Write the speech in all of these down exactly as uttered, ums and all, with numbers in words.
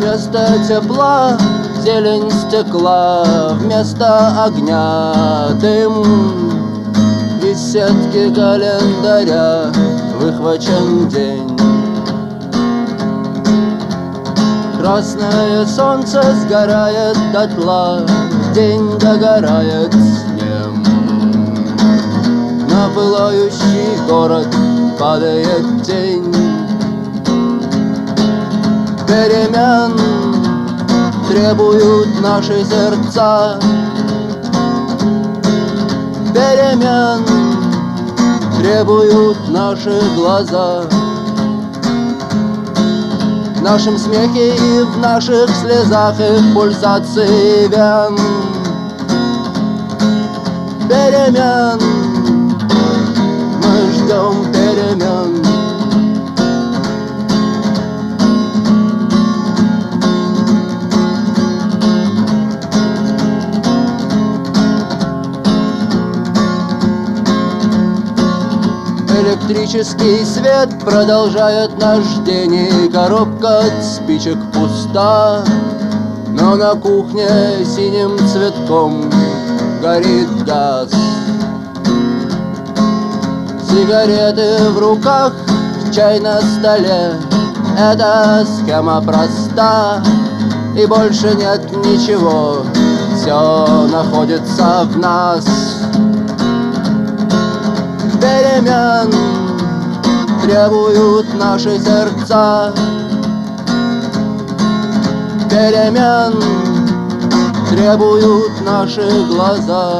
Вместо тепла зелень стекла, вместо огня дым. Из сетки календаря выхвачен день. Красное солнце сгорает дотла, день догорает с ним. На пылающий город падает тень. Перемен требуют наши сердца. Перемен требуют наши глаза. В нашем смехе и в наших слезах их пульсации вен. Перемен, мы ждем перемен. Электрический свет продолжает наш день, и коробка от спичек пуста. Но на кухне синим цветком горит газ. Сигареты в руках, чай на столе. Эта схема проста, и больше нет ничего. Все находится в нас. Перемен требуют наши сердца. Перемен требуют наши глаза.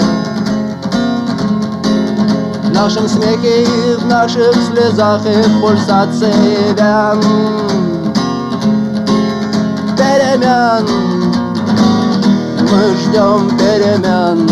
В нашем смехе и в наших слезах их пульсации вен. Перемен, мы ждем перемен.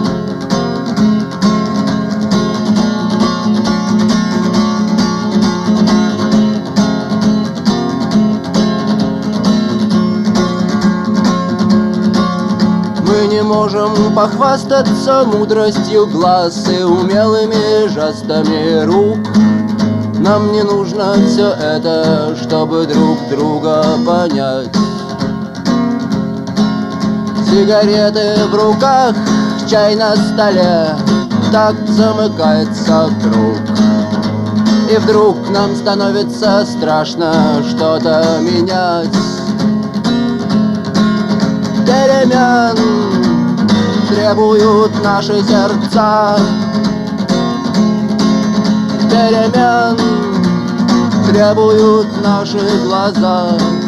Мы не можем похвастаться мудростью глаз и умелыми жестами рук. Нам не нужно все это, чтобы друг друга понять. Сигареты в руках, чай на столе, так замыкается круг. И вдруг нам становится страшно что-то менять. Перемен требуют наши сердца. Перемен требуют наши глаза.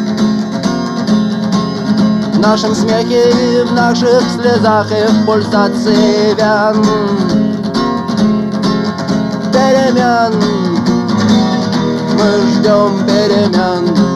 В нашем смехе и в наших слезах их пульсации вен. Перемен, мы ждем перемен.